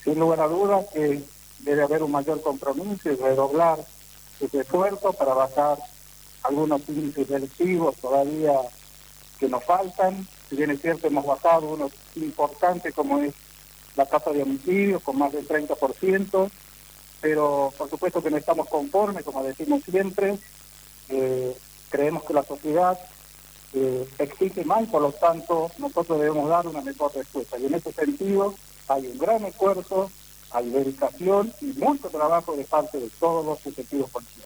Sin lugar a dudas que debe haber un mayor compromiso y redoblar ese esfuerzo para bajar algunos índices delictivos todavía que nos faltan. Si bien es cierto, hemos bajado uno importante como es la tasa de homicidios con más del 30%, pero por supuesto que no estamos conformes, como decimos siempre. Creemos que la sociedad exige más y por lo tanto nosotros debemos dar una mejor respuesta. Y en ese sentido hay un gran esfuerzo, hay dedicación y mucho trabajo de parte de todos los sujetivos policiales.